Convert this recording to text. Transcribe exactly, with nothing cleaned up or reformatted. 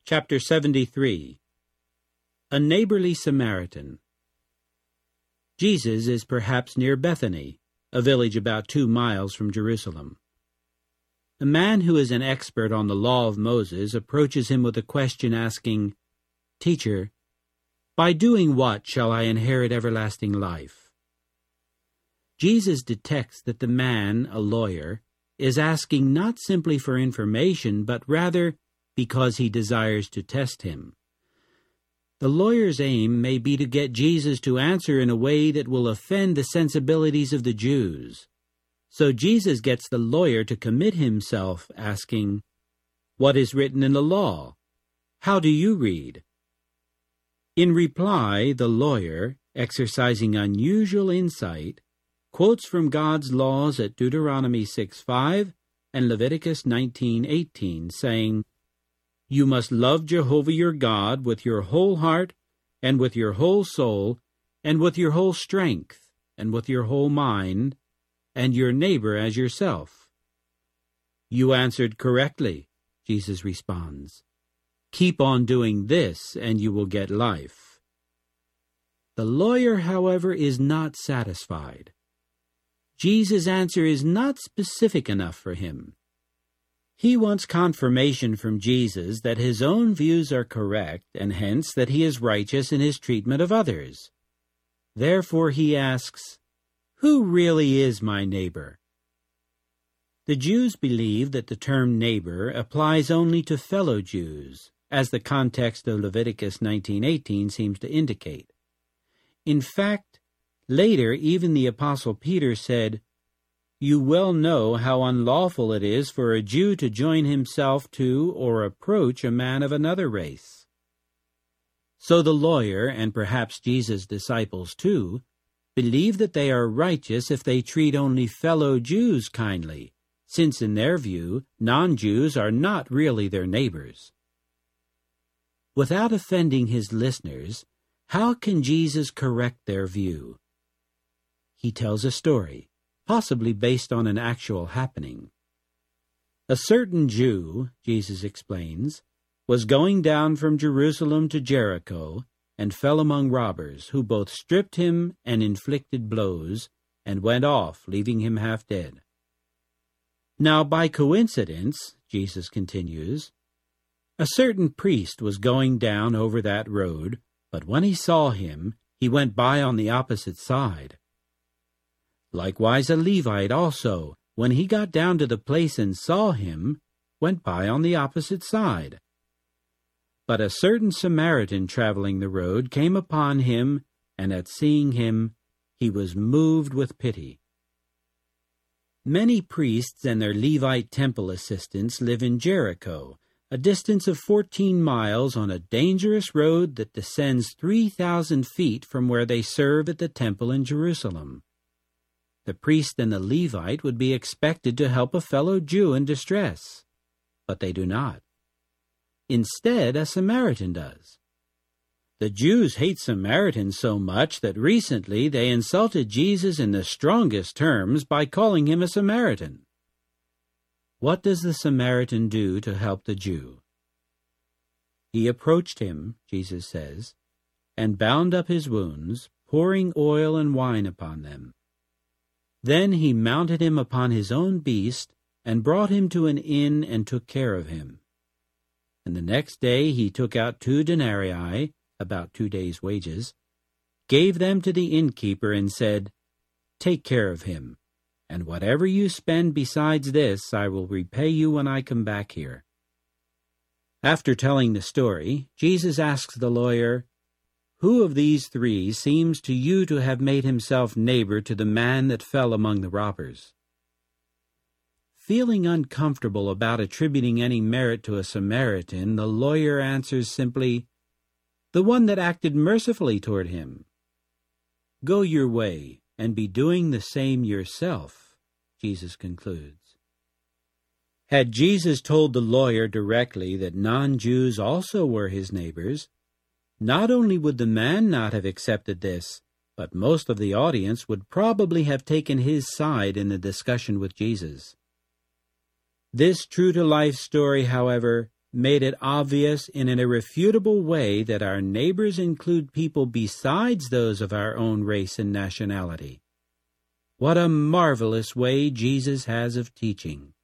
Chapter seventy-three. A Neighborly Samaritan. Jesus is perhaps near Bethany, a village about two miles from Jerusalem. A man who is an expert on the law of Moses approaches him with a question asking, "Teacher, by doing what shall I inherit everlasting life?" Jesus detects that the man, a lawyer, is asking not simply for information, but rather because he desires to test him. The lawyer's aim may be to get Jesus to answer in a way that will offend the sensibilities of the Jews. So Jesus gets the lawyer to commit himself, asking, "What is written in the law? How do you read?" In reply, the lawyer, exercising unusual insight, quotes from God's laws at Deuteronomy six five and Leviticus nineteen eighteen, saying, "You must love Jehovah your God with your whole heart, and with your whole soul, and with your whole strength, and with your whole mind, and your neighbor as yourself." "You answered correctly," Jesus responds. "Keep on doing this, and you will get life." The lawyer, however, is not satisfied. Jesus' answer is not specific enough for him. He wants confirmation from Jesus that his own views are correct, and hence that he is righteous in his treatment of others. Therefore he asks, "Who really is my neighbor?" The Jews believe that the term neighbor applies only to fellow Jews, as the context of Leviticus nineteen eighteen seems to indicate. In fact, later even the Apostle Peter said, "You well know how unlawful it is for a Jew to join himself to or approach a man of another race." So the lawyer, and perhaps Jesus' disciples too, believe that they are righteous if they treat only fellow Jews kindly, since in their view, non-Jews are not really their neighbors. Without offending his listeners, how can Jesus correct their view? He tells a story, possibly based on an actual happening. A certain Jew, Jesus explains, was going down from Jerusalem to Jericho and fell among robbers, who both stripped him and inflicted blows, and went off, leaving him half dead. Now by coincidence, Jesus continues, a certain priest was going down over that road, but when he saw him, he went by on the opposite side. Likewise a Levite also, when he got down to the place and saw him, went by on the opposite side. But a certain Samaritan traveling the road came upon him, and at seeing him, he was moved with pity. Many priests and their Levite temple assistants live in Jericho, a distance of fourteen miles on a dangerous road that descends three thousand feet from where they serve at the temple in Jerusalem. The priest and the Levite would be expected to help a fellow Jew in distress, but they do not. Instead, a Samaritan does. The Jews hate Samaritans so much that recently they insulted Jesus in the strongest terms by calling him a Samaritan. What does the Samaritan do to help the Jew? He approached him, Jesus says, and bound up his wounds, pouring oil and wine upon them. Then he mounted him upon his own beast, and brought him to an inn and took care of him. And the next day he took out two denarii, about two days' wages, gave them to the innkeeper, and said, "Take care of him, and whatever you spend besides this I will repay you when I come back here." After telling the story, Jesus asks the lawyer, "Who of these three seems to you to have made himself neighbor to the man that fell among the robbers?" Feeling uncomfortable about attributing any merit to a Samaritan, the lawyer answers simply, "The one that acted mercifully toward him." "Go your way, and be doing the same yourself," Jesus concludes. Had Jesus told the lawyer directly that non-Jews also were his neighbors, not only would the man not have accepted this, but most of the audience would probably have taken his side in the discussion with Jesus. This true-to-life story, however, made it obvious in an irrefutable way that our neighbors include people besides those of our own race and nationality. What a marvelous way Jesus has of teaching!